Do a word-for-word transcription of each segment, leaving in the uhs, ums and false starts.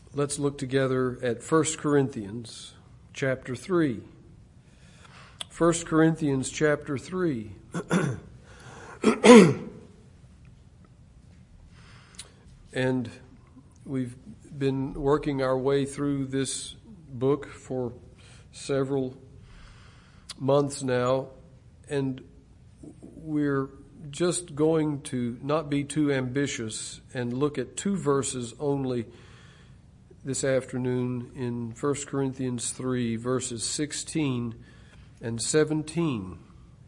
Let's look together at First Corinthians chapter three. First Corinthians chapter three. And we've been working our way through this book for several months now, and we're just going to not be too ambitious and look at two verses only this afternoon in First Corinthians three, verses sixteen and seventeen.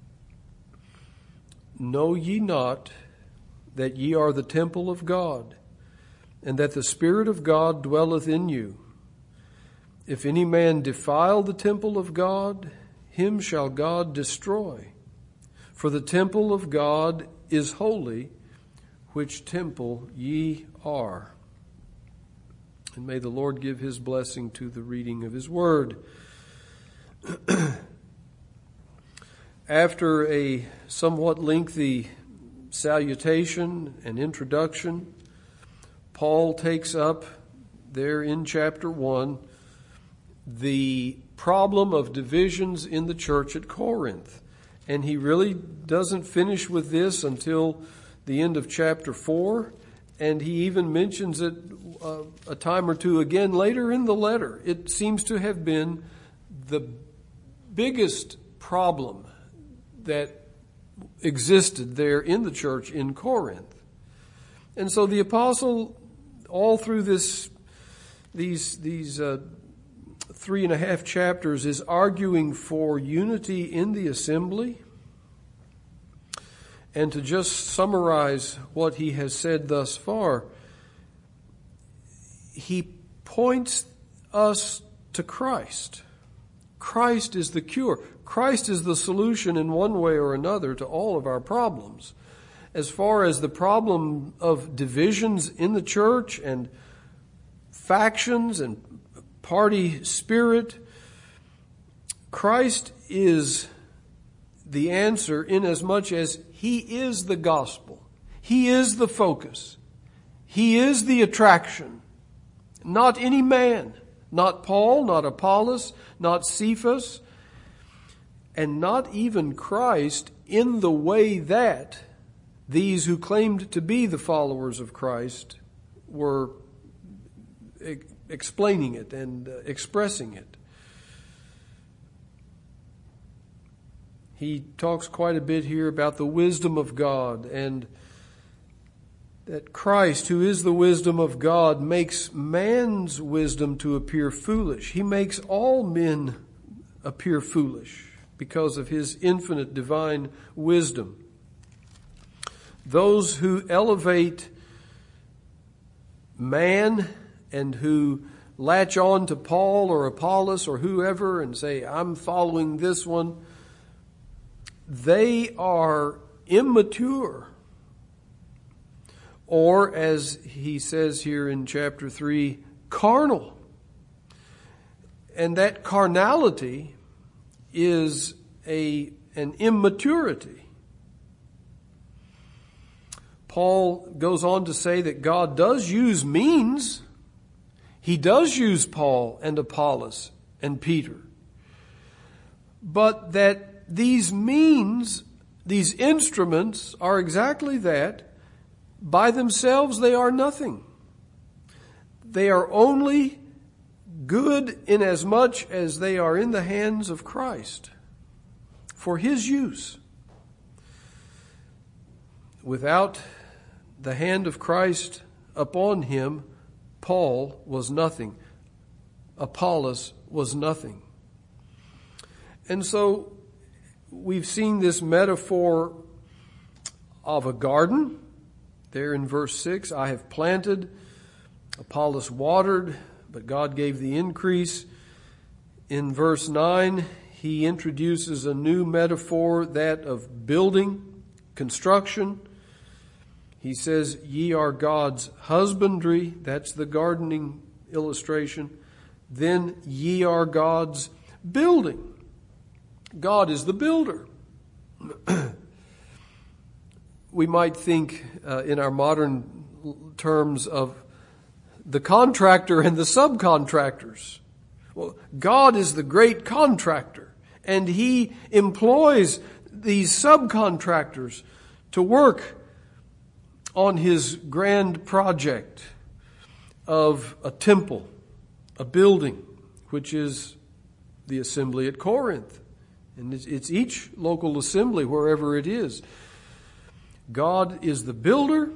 Know ye not that ye are the temple of God, and that the Spirit of God dwelleth in you? If any man defile the temple of God, him shall God destroy. For the temple of God is holy, which temple ye are. And may the Lord give his blessing to the reading of his word. After a somewhat lengthy salutation and introduction, Paul takes up there in chapter one the problem of divisions in the church at Corinth. And he really doesn't finish with this until the end of chapter four. And he even mentions it uh, a time or two again later in the letter. It seems to have been the biggest problem that existed there in the church in Corinth. And so the apostle, all through this, these, these uh, three and a half chapters, is arguing for unity in the assembly. And to just summarize what he has said thus far, he points us to Christ. Christ is the cure. Christ is the solution in one way or another to all of our problems. As far as the problem of divisions in the church and factions and party spirit, Christ is the answer inasmuch as he is the gospel. He is the focus. He is the attraction. Not any man. Not Paul, not Apollos, not Cephas, and not even Christ in the way that these who claimed to be the followers of Christ were explaining it and expressing it. He talks quite a bit here about the wisdom of God, and that Christ, who is the wisdom of God, makes man's wisdom to appear foolish. He makes all men appear foolish because of his infinite divine wisdom. Those who elevate man and who latch on to Paul or Apollos or whoever and say, I'm following this one, they are immature. Or, as he says here in chapter three, carnal. And that carnality is a an immaturity. Paul goes on to say that God does use means. He does use Paul and Apollos and Peter. But that these means, these instruments, are exactly that. By themselves, they are nothing. They are only good inasmuch as they are in the hands of Christ for his use. Without the hand of Christ upon him, Paul was nothing. Apollos was nothing. And so we've seen this metaphor of a garden. There in verse six, I have planted, Apollos watered, but God gave the increase. In verse nine, he introduces a new metaphor, that of building, construction. He says, ye are God's husbandry. That's the gardening illustration. Then ye are God's building. God is the builder. We might think uh, in our modern terms of the contractor and the subcontractors. Well, God is the great contractor, and He employs these subcontractors to work on His grand project of a temple, a building, which is the assembly at Corinth. And it's each local assembly, wherever it is. God is the builder.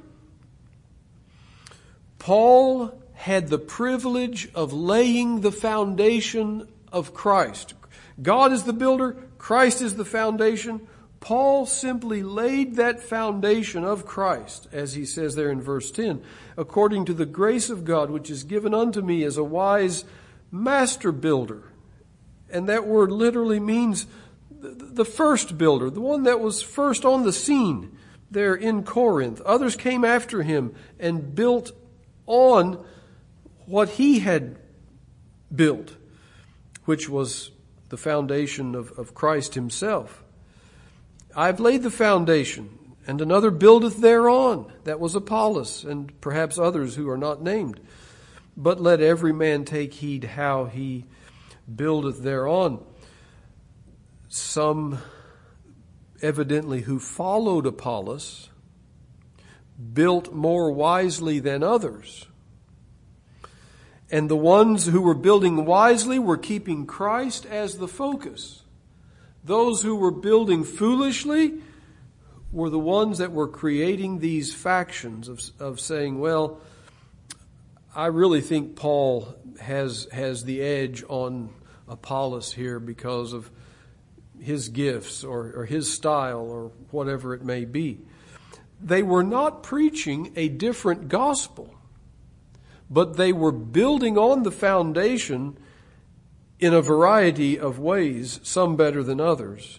Paul had the privilege of laying the foundation of Christ. God is the builder. Christ is the foundation. Paul simply laid that foundation of Christ, as he says there in verse ten, according to the grace of God, which is given unto me as a wise master builder. And that word literally means the first builder, the one that was first on the scene there in Corinth. Others came after him and built on what he had built, which was the foundation of, of Christ himself. I've laid the foundation, and another buildeth thereon. That was Apollos, and perhaps others who are not named. But let every man take heed how he buildeth thereon. Some, evidently, who followed Apollos built more wisely than others. And the ones who were building wisely were keeping Christ as the focus. Those who were building foolishly were the ones that were creating these factions of, of saying, well, I really think Paul has, has the edge on Apollos here because of his gifts or, or his style or whatever it may be. They were not preaching a different gospel, but they were building on the foundation in a variety of ways, some better than others.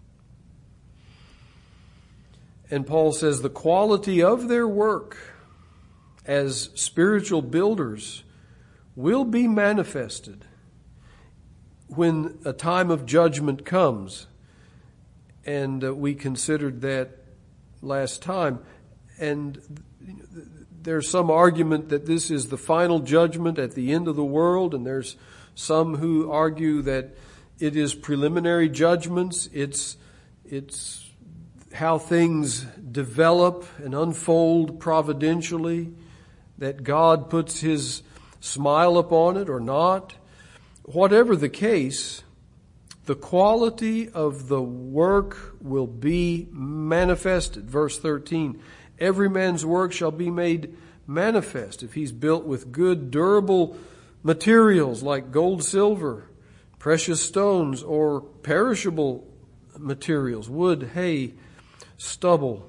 And Paul says the quality of their work as spiritual builders will be manifested when a time of judgment comes. And uh, we considered that last time. And there's some argument that this is the final judgment at the end of the world, and there's some who argue that it is preliminary judgments. It's, it's how things develop and unfold providentially, that God puts His smile upon it or not. Whatever the case, the quality of the work will be manifested. Verse thirteen, every man's work shall be made manifest. If he's built with good, durable materials like gold, silver, precious stones, or perishable materials, wood, hay, stubble.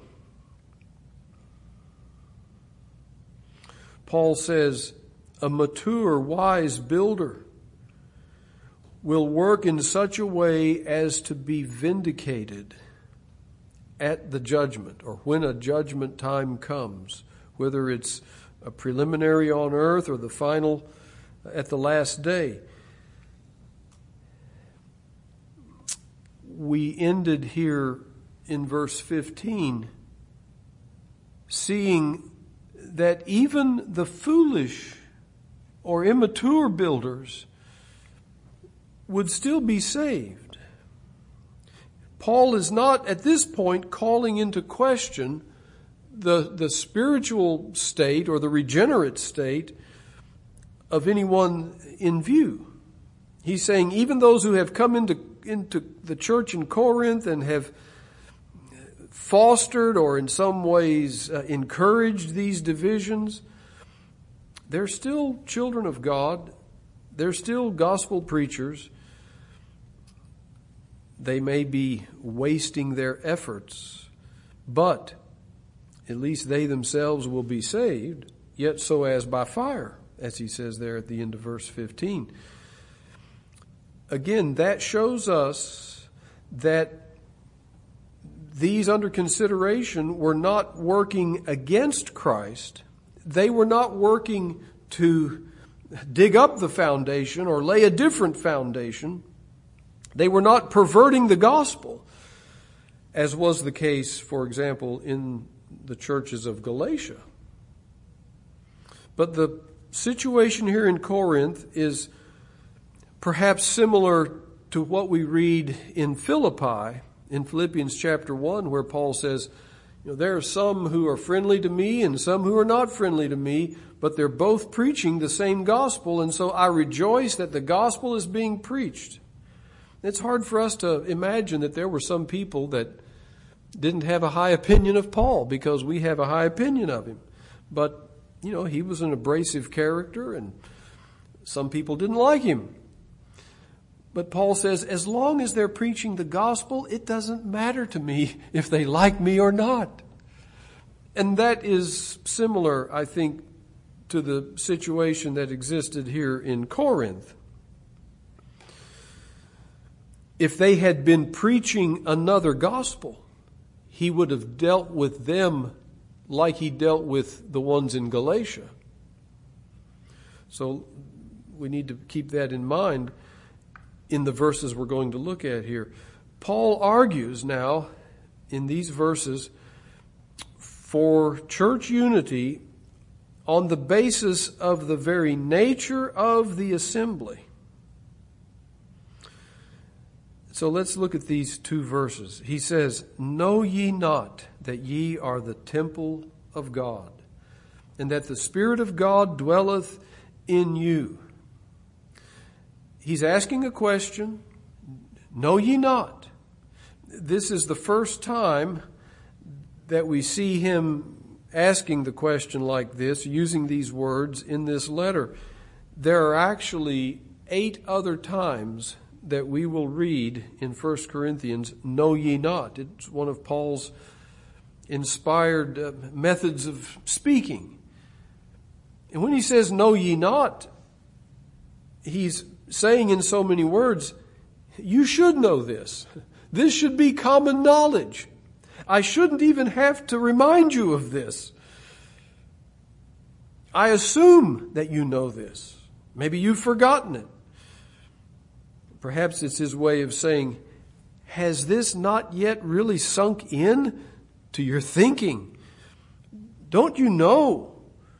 Paul says, a mature, wise builder will work in such a way as to be vindicated at the judgment, or when a judgment time comes, whether it's a preliminary on earth or the final at the last day. We ended here in verse fifteen, seeing that even the foolish or immature builders would still be saved. Paul is not at this point calling into question the, the spiritual state or the regenerate state of anyone in view. He's saying even those who have come into, into the church in Corinth and have fostered or in some ways uh, encouraged these divisions, they're still children of God. They're still gospel preachers. They may be wasting their efforts, but at least they themselves will be saved, yet so as by fire, as he says there at the end of verse fifteen. Again, that shows us that these under consideration were not working against Christ. They were not working to dig up the foundation or lay a different foundation. They were not perverting the gospel, as was the case, for example, in the churches of Galatia. But the situation here in Corinth is perhaps similar to what we read in Philippi, in Philippians chapter one, where Paul says, you know, there are some who are friendly to me and some who are not friendly to me, but they're both preaching the same gospel, and so I rejoice that the gospel is being preached. It's hard for us to imagine that there were some people that didn't have a high opinion of Paul, because we have a high opinion of him. But, you know, he was an abrasive character and some people didn't like him. But Paul says, as long as they're preaching the gospel, it doesn't matter to me if they like me or not. And that is similar, I think, to the situation that existed here in Corinth. If they had been preaching another gospel, he would have dealt with them like he dealt with the ones in Galatia. So we need to keep that in mind in the verses we're going to look at here. Paul argues now in these verses for church unity on the basis of the very nature of the assembly. So let's look at these two verses. He says, know ye not that ye are the temple of God, and that the Spirit of God dwelleth in you? He's asking a question. Know ye not? This is the first time that we see him asking the question like this, using these words in this letter. There are actually eight other times that we will read in First Corinthians, know ye not. It's one of Paul's inspired uh, methods of speaking. And when he says, know ye not, he's saying in so many words, you should know this. This should be common knowledge. I shouldn't even have to remind you of this. I assume that you know this. Maybe you've forgotten it. Perhaps it's his way of saying, has this not yet really sunk in to your thinking? Don't you know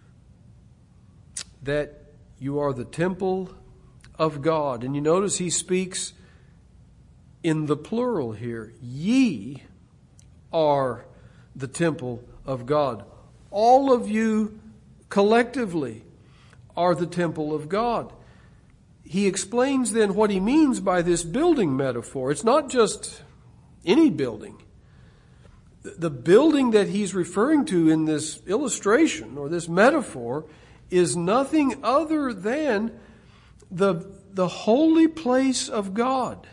that you are the temple of God? And you notice he speaks in the plural here. Ye are the temple of God. All of you collectively are the temple of God. He explains then what he means by this building metaphor. It's not just any building. The building that he's referring to in this illustration or this metaphor is nothing other than the, the holy place of God.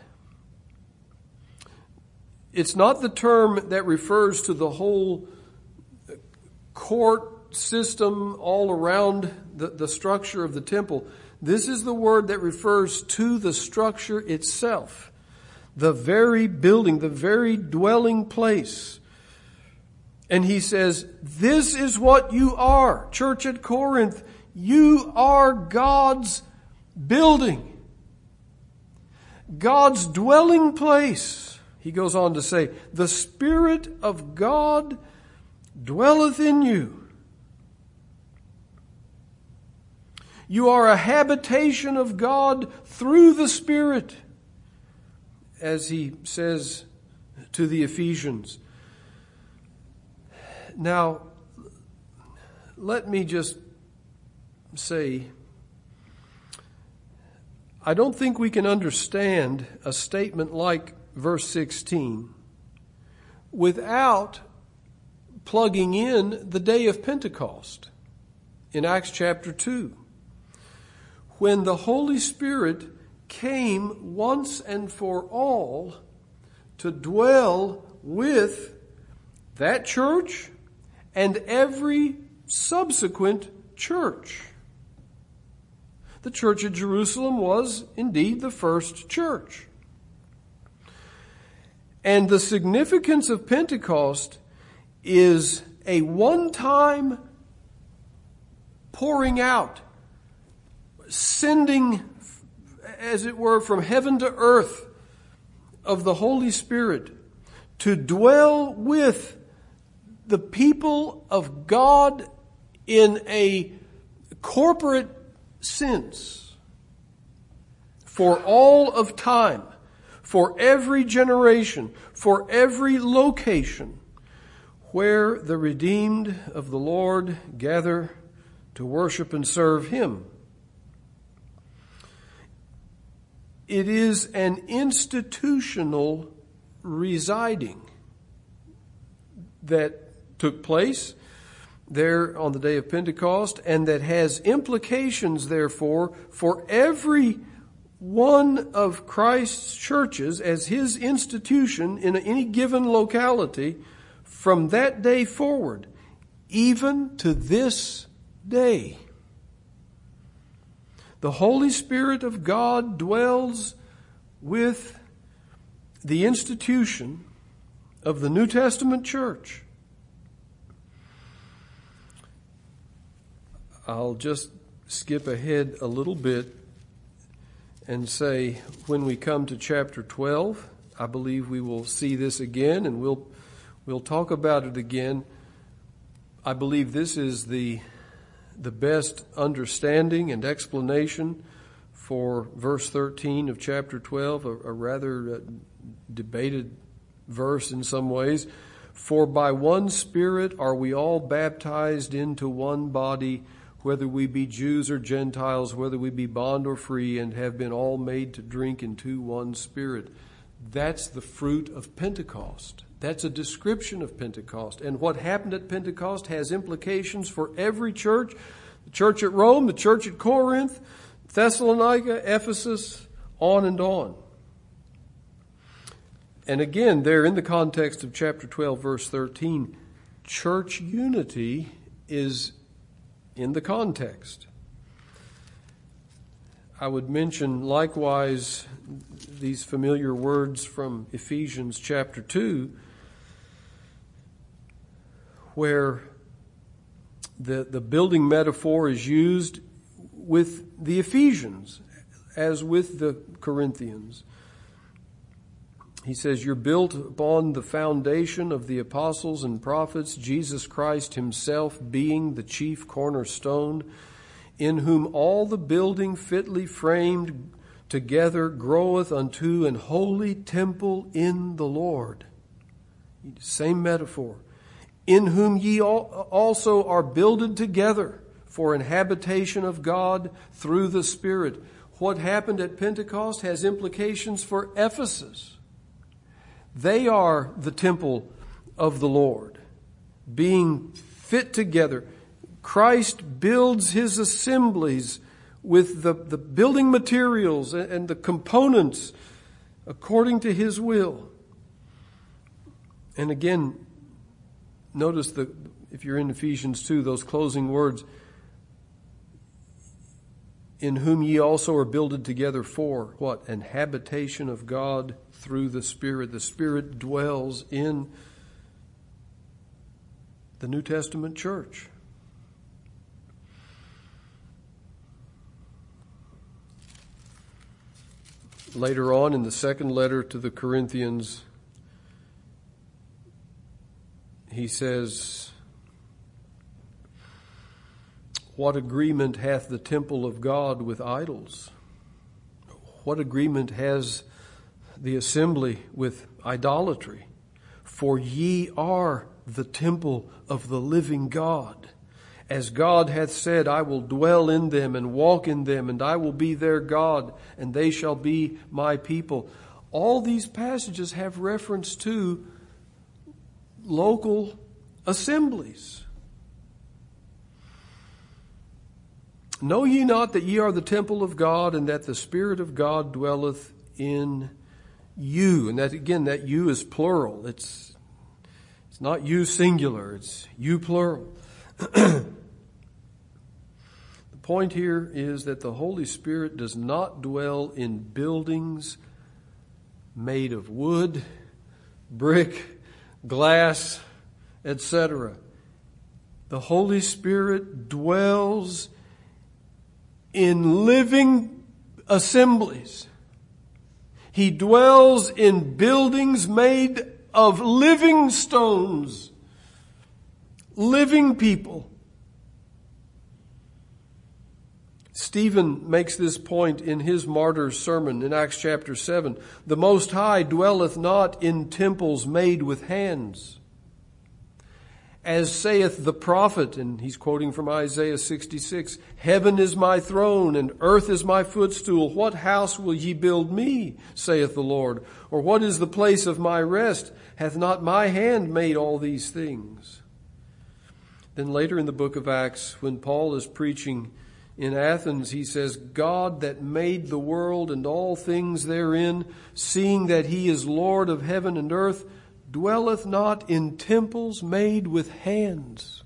It's not the term that refers to the whole court system all around the, the structure of the temple. This is the word that refers to the structure itself, the very building, the very dwelling place. And he says, this is what you are, church at Corinth. You are God's building, God's dwelling place. He goes on to say, the Spirit of God dwelleth in you. You are a habitation of God through the Spirit, as he says to the Ephesians. Now, let me just say, I don't think we can understand a statement like verse sixteen without plugging in the day of Pentecost in Acts chapter two. When the Holy Spirit came once and for all to dwell with that church and every subsequent church. The church at Jerusalem was indeed the first church. And the significance of Pentecost is a one-time pouring out, sending, as it were, from heaven to earth of the Holy Spirit to dwell with the people of God in a corporate sense for all of time, for every generation, for every location where the redeemed of the Lord gather to worship and serve Him. It is an institutional residing that took place there on the day of Pentecost, and that has implications, therefore, for every one of Christ's churches as His institution in any given locality from that day forward, even to this day. The Holy Spirit of God dwells with the institution of the New Testament church. I'll just skip ahead a little bit and say, when we come to chapter twelve, I believe we will see this again, and we'll we'll talk about it again. I believe this is the the best understanding and explanation for verse thirteen of chapter twelve, a, a rather uh, debated verse in some ways. For by one Spirit are we all baptized into one body, whether we be Jews or Gentiles, whether we be bond or free, and have been all made to drink into one Spirit. That's the fruit of Pentecost. That's a description of Pentecost. And what happened at Pentecost has implications for every church. The church at Rome, the church at Corinth, Thessalonica, Ephesus, on and on. And again, there in the context of chapter twelve, verse thirteen, church unity is in the context. I would mention likewise these familiar words from Ephesians chapter two, where the, the building metaphor is used with the Ephesians as with the Corinthians. He says, you're built upon the foundation of the apostles and prophets, Jesus Christ Himself being the chief cornerstone, in whom all the building fitly framed together groweth unto an holy temple in the Lord. Same metaphor. In whom ye also are builded together for an habitation of God through the Spirit. What happened at Pentecost has implications for Ephesus. They are the temple of the Lord, being fit together. Christ builds His assemblies with the, the building materials and the components according to His will. And again, notice the, if you're in Ephesians two, those closing words, in whom ye also are builded together for what? An habitation of God through the Spirit. The Spirit dwells in the New Testament church. Later on in the second letter to the Corinthians, he says, what agreement hath the temple of God with idols? What agreement has the assembly with idolatry? For ye are the temple of the living God. As God hath said, I will dwell in them and walk in them, and I will be their God, and they shall be my people. All these passages have reference to local assemblies. Know ye not that ye are the temple of God, and that the Spirit of God dwelleth in you? And that, again, that you is plural. It's, it's not you singular, it's you plural. The point here is that the Holy Spirit does not dwell in buildings made of wood, brick, glass, et cetera. The Holy Spirit dwells in living assemblies. He dwells in buildings made of living stones, living people. Stephen makes this point in his martyr's sermon in Acts chapter seven. The Most High dwelleth not in temples made with hands. As saith the prophet, and he's quoting from Isaiah sixty-six, Heaven is my throne, and earth is my footstool. What house will ye build me, saith the Lord? Or what is the place of my rest? Hath not my hand made all these things? Then later in the book of Acts, when Paul is preaching in Athens, he says, God that made the world and all things therein, seeing that he is Lord of heaven and earth, dwelleth not in temples made with hands.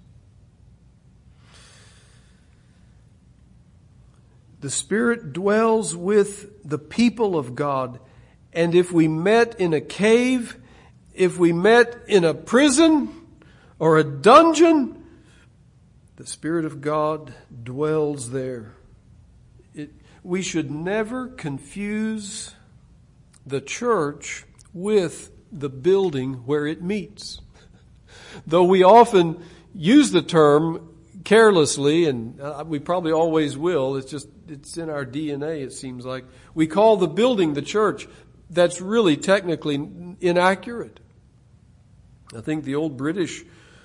The Spirit dwells with the people of God. And if we met in a cave, if we met in a prison or a dungeon, the Spirit of God dwells there. It, we should never confuse the church with the building where it meets. Though we often use the term carelessly, and we probably always will, it's just, it's in our D N A, it seems like. We call the building the church. That's really technically inaccurate. I think the old British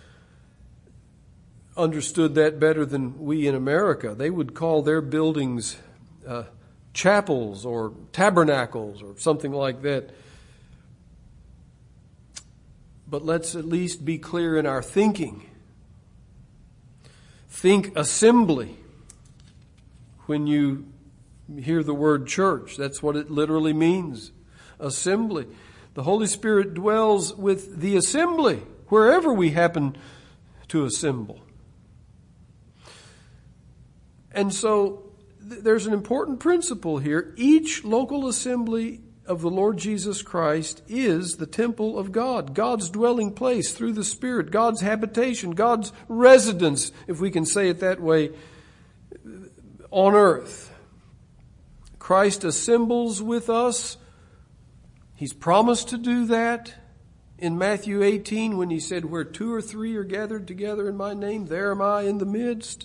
understood that better than we in America. They would call their buildings uh, chapels or tabernacles or something like that. But let's at least be clear in our thinking. Think assembly when you hear the word church. That's what it literally means. Assembly. The Holy Spirit dwells with the assembly, wherever we happen to assemble. And so th- there's an important principle here. Each local assembly of the Lord Jesus Christ is the temple of God, God's dwelling place through the Spirit, God's habitation, God's residence, if we can say it that way, on earth. Christ assembles with us. He's promised to do that in Matthew eighteen when he said, where two or three are gathered together in my name, there am I in the midst.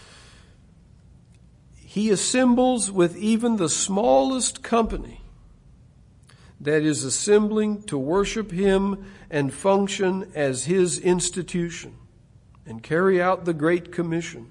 He assembles with even the smallest company that is assembling to worship him and function as his institution and carry out the Great Commission.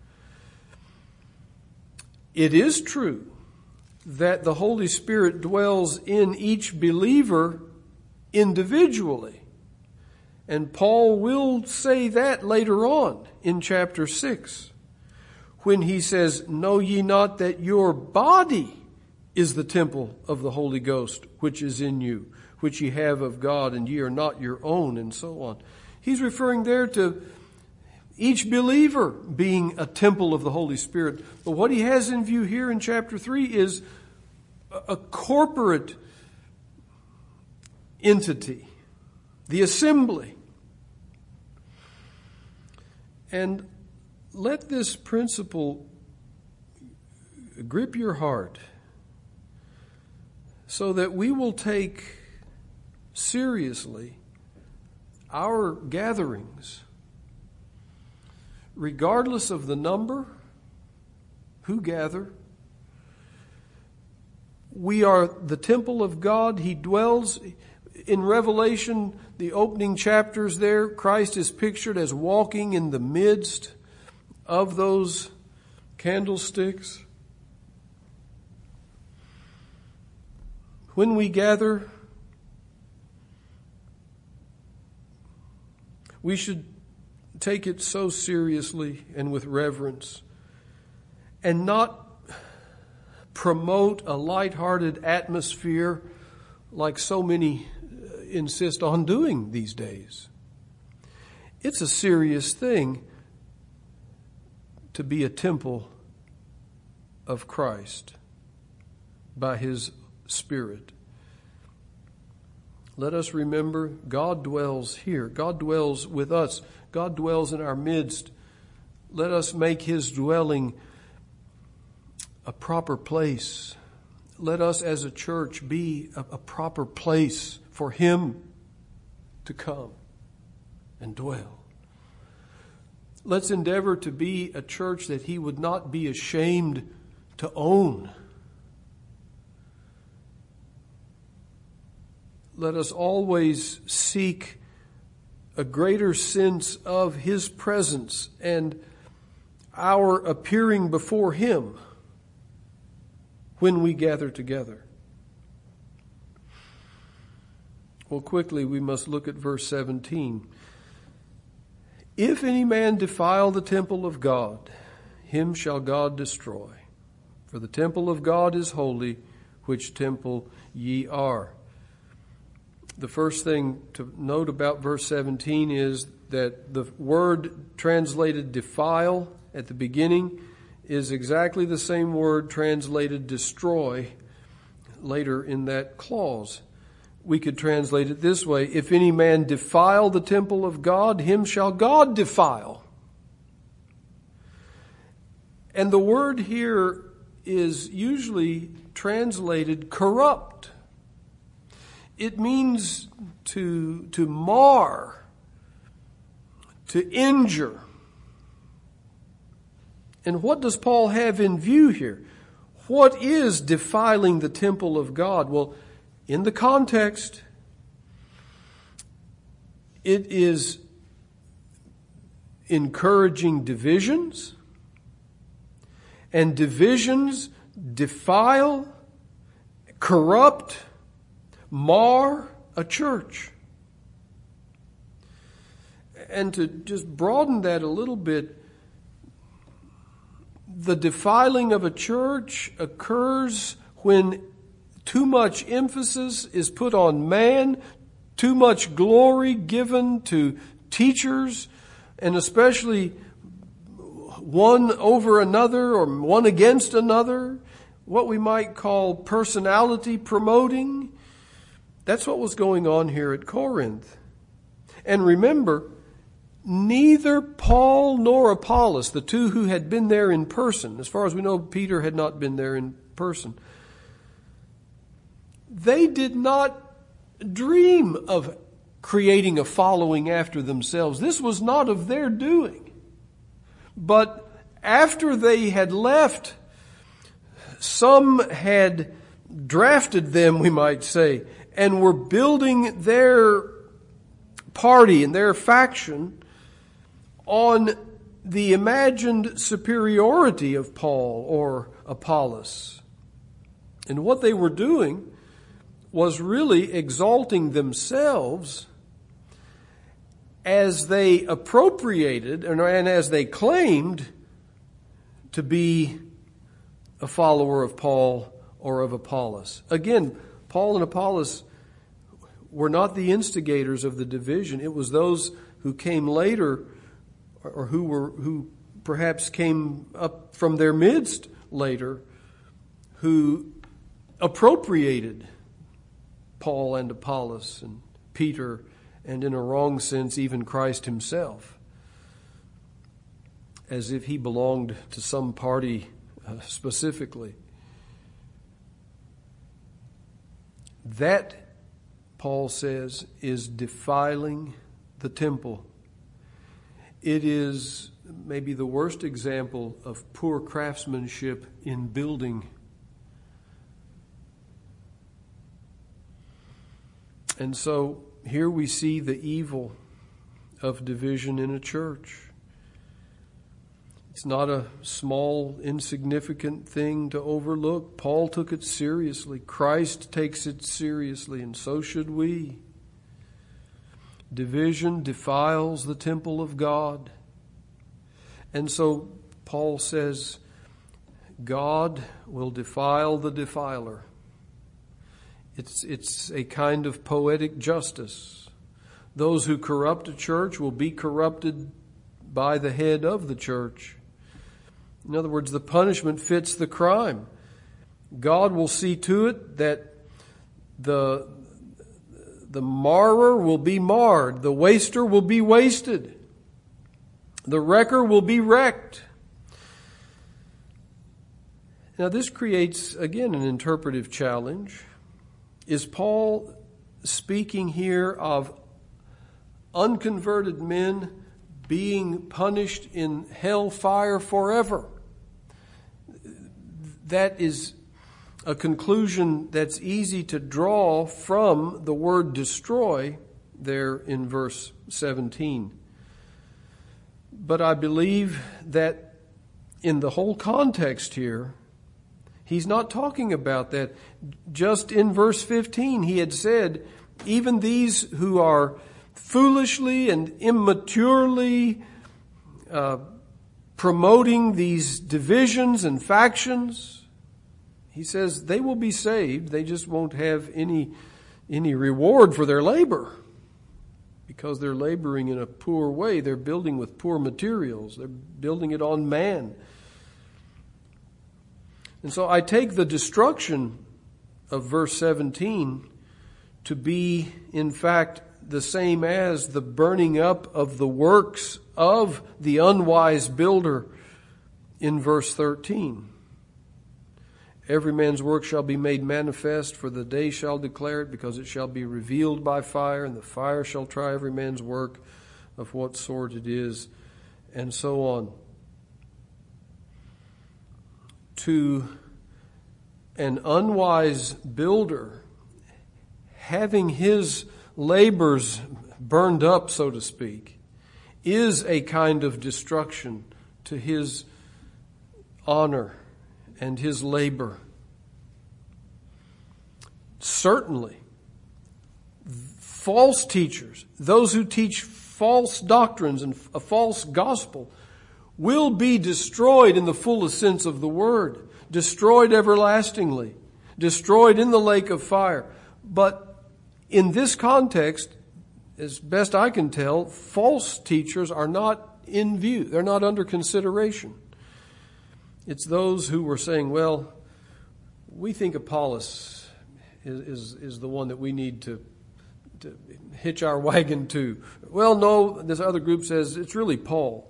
It is true that the Holy Spirit dwells in each believer individually. And Paul will say that later on in chapter six. When he says, know ye not that your body is the temple of the Holy Ghost, which is in you, which ye have of God, and ye are not your own, and so on. He's referring there to each believer being a temple of the Holy Spirit. But what he has in view here in chapter three is a corporate entity, the assembly. And let this principle grip your heart so that we will take seriously our gatherings, regardless of the number, who gather. We are the temple of God. He dwells in Revelation, the opening chapters there. Christ is pictured as walking in the midst of those candlesticks. When we gather, we should take it so seriously and with reverence and not promote a lighthearted atmosphere like so many insist on doing these days. It's a serious thing to be a temple of Christ by his Spirit. Let us remember God dwells here. God dwells with us. God dwells in our midst. Let us make his dwelling a proper place. Let us as a church be a, a proper place for him to come and dwell. Let's endeavor to be a church that he would not be ashamed to own. Let us always seek a greater sense of his presence and our appearing before him when we gather together. Well, quickly we must look at verse seventeen. If any man defile the temple of God, him shall God destroy. For the temple of God is holy, which temple ye are. The first thing to note about verse seventeen is that the word translated defile at the beginning is exactly the same word translated destroy later in that clause. We could translate it this way: if any man defile the temple of God, him shall God defile. And the word here is usually translated corrupt. It means to, to mar, to injure. And what does Paul have in view here? What is defiling the temple of God? Well, in the context, it is encouraging divisions, and divisions defile, corrupt, mar a church. And to just broaden that a little bit, the defiling of a church occurs when too much emphasis is put on man, too much glory given to teachers, and especially one over another or one against another, what we might call personality promoting. That's what was going on here at Corinth. And remember, neither Paul nor Apollos, the two who had been there in person, as far as we know, Peter had not been there in person, they did not dream of creating a following after themselves. This was not of their doing. But after they had left, some had drafted them, we might say, and were building their party and their faction on the imagined superiority of Paul or Apollos. And what they were doing was really exalting themselves as they appropriated and as they claimed to be a follower of Paul or of Apollos. Again, Paul and Apollos were not the instigators of the division. It was those who came later, or who were who perhaps came up from their midst later, who appropriated Paul and Apollos and Peter, and in a wrong sense, even Christ himself, as if he belonged to some party uh, specifically. That, Paul says, is defiling the temple. It is maybe the worst example of poor craftsmanship in building. And so here we see the evil of division in a church. It's not a small, insignificant thing to overlook. Paul took it seriously. Christ takes it seriously, and so should we. Division defiles the temple of God. And so Paul says, God will defile the defiler. It's, it's a kind of poetic justice. Those who corrupt a church will be corrupted by the head of the church. In other words, the punishment fits the crime. God will see to it that the, the marrer will be marred, the waster will be wasted, the wrecker will be wrecked. Now this creates, again, an interpretive challenge. Is Paul speaking here of unconverted men being punished in hell fire forever. That is a conclusion that's easy to draw from the word destroy there in verse seventeen. But I believe that in the whole context here, he's not talking about that. Just in verse fifteen, he had said, even these who are foolishly and immaturely uh, promoting these divisions and factions, he says they will be saved. They just won't have any, any reward for their labor, because they're laboring in a poor way. They're building with poor materials. They're building it on man. And so I take the destruction of verse seventeen to be, in fact, the same as the burning up of the works of the unwise builder in verse thirteen. Every man's work shall be made manifest, for the day shall declare it, because it shall be revealed by fire, and the fire shall try every man's work of what sort it is, and so on. To an unwise builder, having his labors burned up, so to speak, is a kind of destruction to his honor and his labor. Certainly, false teachers, those who teach false doctrines and a false gospel, will be destroyed in the fullest sense of the word, destroyed everlastingly, destroyed in the lake of fire. But in this context, as best I can tell, false teachers are not in view. They're not under consideration. It's those who were saying, well, we think Apollos is, is, is the one that we need to, to hitch our wagon to. Well, no, this other group says it's really Paul.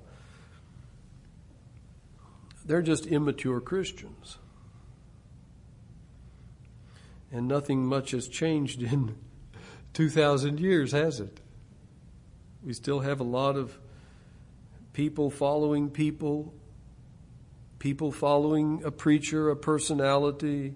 They're just immature Christians. And nothing much has changed in two thousand years, has it? We still have a lot of people following people, people following a preacher, a personality,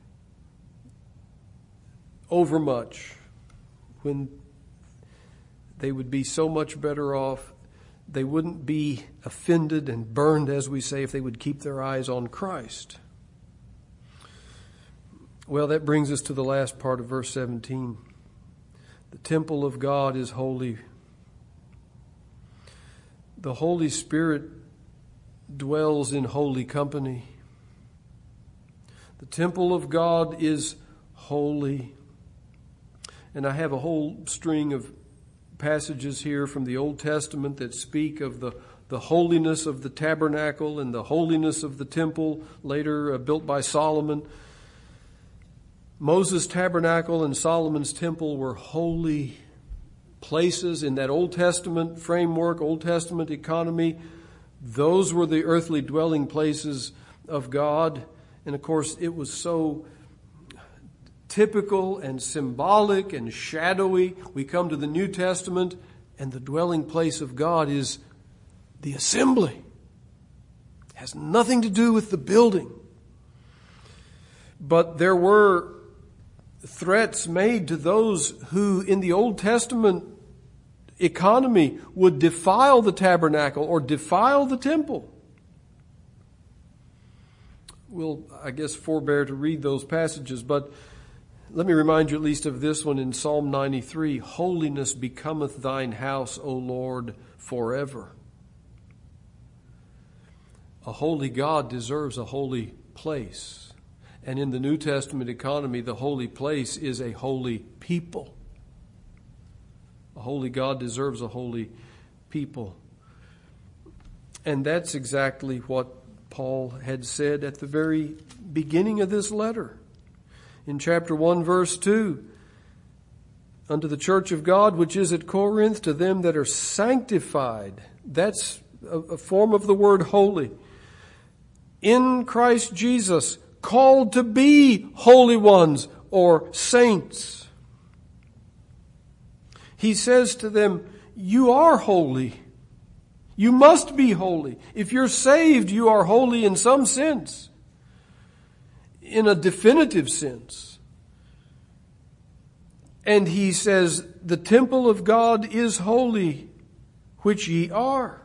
overmuch, when they would be so much better off. They wouldn't be offended and burned, as we say, if they would keep their eyes on Christ. Well, that brings us to the last part of verse seventeen. The temple of God is holy. The Holy Spirit dwells in holy company. The temple of God is holy. And I have a whole string of passages here from the Old Testament that speak of the, the holiness of the tabernacle and the holiness of the temple, later uh, built by Solomon. Moses' tabernacle and Solomon's temple were holy places in that Old Testament framework, Old Testament economy. Those were the earthly dwelling places of God. And of course, it was so typical and symbolic and shadowy. We come to the New Testament, and the dwelling place of God is the assembly. It has nothing to do with the building. But there were threats made to those who in the Old Testament economy would defile the tabernacle or defile the temple. We'll, I guess, forbear to read those passages, but let me remind you at least of this one in Psalm ninety-three. Holiness becometh thine house, O Lord, forever. A holy God deserves a holy place. And in the New Testament economy, the holy place is a holy people. A holy God deserves a holy people. And that's exactly what Paul had said at the very beginning of this letter. In chapter one, verse two, unto the church of God which is at Corinth, to them that are sanctified. That's a, a form of the word holy. In Christ Jesus, called to be holy ones or saints. He says to them, you are holy You must be holy. If you're saved, you are holy in some sense, in a definitive sense. And he says, the temple of God is holy, which ye are.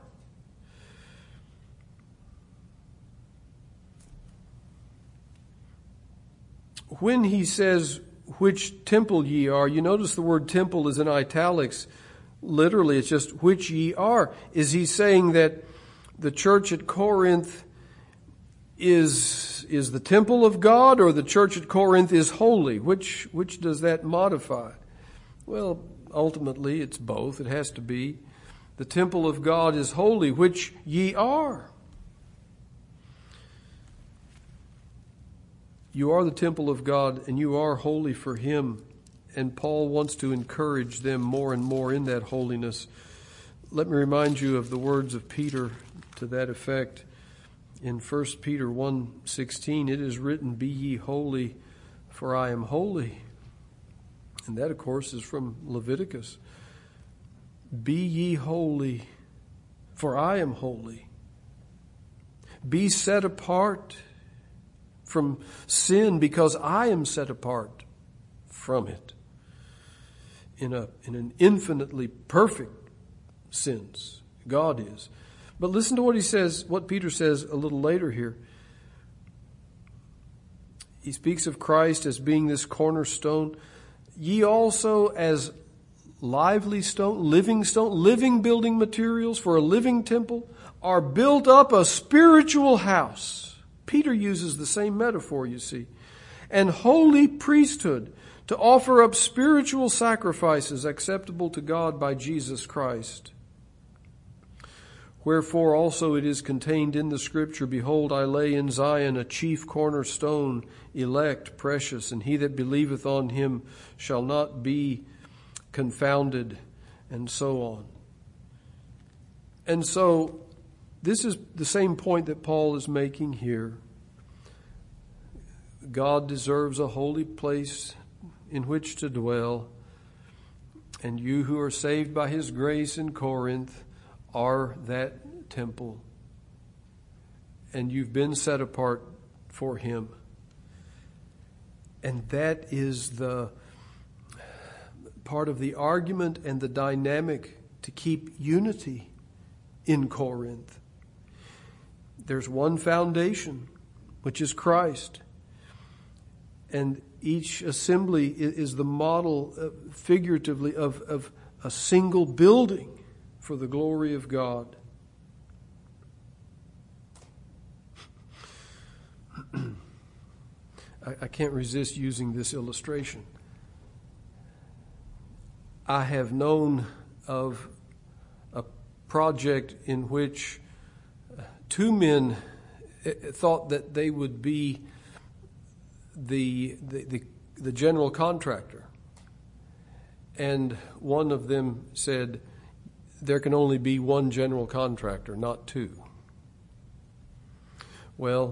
When he says, which temple ye are, you notice the word temple is in italics. Literally, it's just which ye are. Is he saying that the church at Corinth is, is the temple of God, or the church at Corinth is holy? Which, which does that modify? Well, ultimately, it's both. It has to be. The temple of God is holy, which ye are. You are the temple of God, and you are holy for Him. And Paul wants to encourage them more and more in that holiness. Let me remind you of the words of Peter to that effect. In First Peter one sixteen, it is written, be ye holy, for I am holy. And that, of course, is from Leviticus. Be ye holy, for I am holy. Be set apart from sin, because I am set apart from it. In a in an infinitely perfect sense, God is. But listen to what he says, what Peter says a little later here. He speaks of Christ as being this cornerstone. Ye also as lively stone, living stone, living building materials for a living temple, are built up a spiritual house. Peter uses the same metaphor, you see. And holy priesthood, to offer up spiritual sacrifices acceptable to God by Jesus Christ. Wherefore also it is contained in the Scripture, behold, I lay in Zion a chief cornerstone, elect, precious, and he that believeth on him shall not be confounded, and so on. And so this is the same point that Paul is making here. God deserves a holy place in which to dwell, and you who are saved by His grace in Corinth are that temple, and you've been set apart for Him. And that is the part of the argument and the dynamic to keep unity in Corinth. There's one foundation, which is Christ. And each assembly is the model, uh, figuratively, of, of a single building for the glory of God. I, I can't resist using this illustration. I have known of a project in which two men thought that they would be the, the, the, the general contractor. And one of them said, there can only be one general contractor, not two. Well,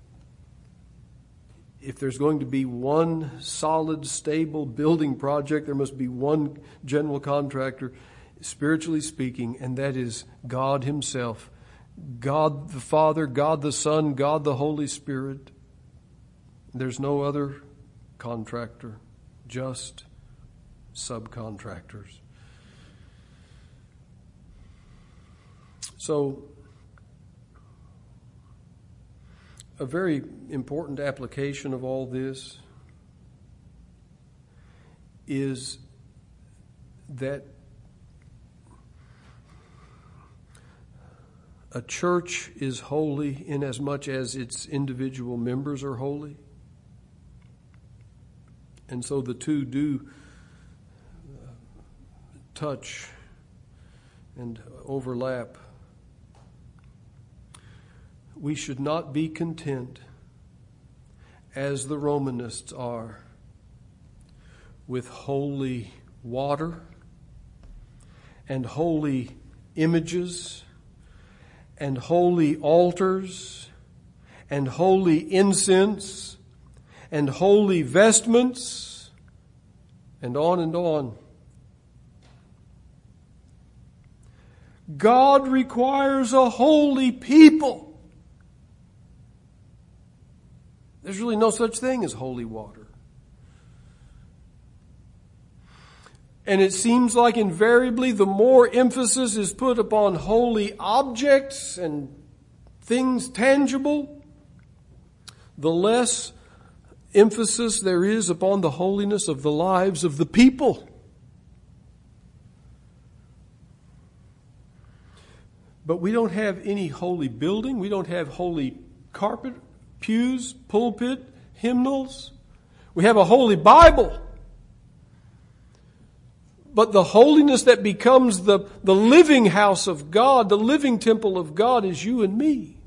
if there's going to be one solid, stable building project, there must be one general contractor, spiritually speaking, and that is God Himself. God the Father, God the Son, God the Holy Spirit. There's no other contractor, just subcontractors. So, a very important application of all this is that a church is holy inasmuch as its individual members are holy. And so the two do touch and overlap. We should not be content, as the Romanists are, with holy water and holy images and holy altars and holy incense and holy vestments, and on and on. God requires a holy people. There's really no such thing as holy water. And it seems like invariably the more emphasis is put upon holy objects and things tangible, the less emphasis there is upon the holiness of the lives of the people. But we don't have any holy building. We don't have holy carpet, pews, pulpit, hymnals. We have a holy Bible. But the holiness that becomes the, the living house of God, the living temple of God, is you and me.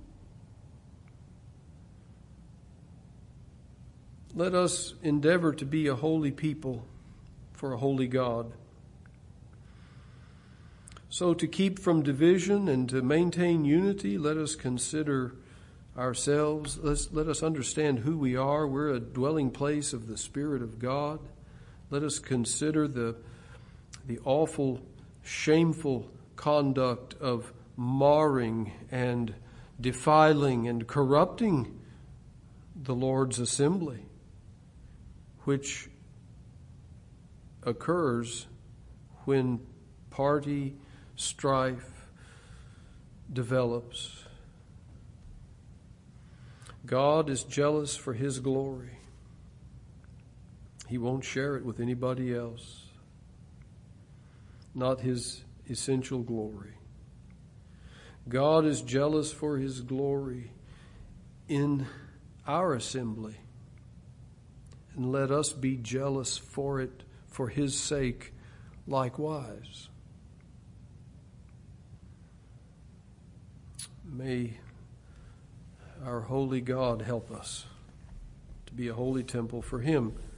Let us endeavor to be a holy people for a holy God. So to keep from division and to maintain unity, let us consider ourselves. Let's, let us understand who we are. We're a dwelling place of the Spirit of God. Let us consider the, the awful, shameful conduct of marring and defiling and corrupting the Lord's assembly, which occurs when party strife develops. God is jealous for His glory. He won't share it with anybody else. Not His essential glory. God is jealous for His glory in our assembly. And let us be jealous for it for His sake likewise. May our holy God help us to be a holy temple for Him.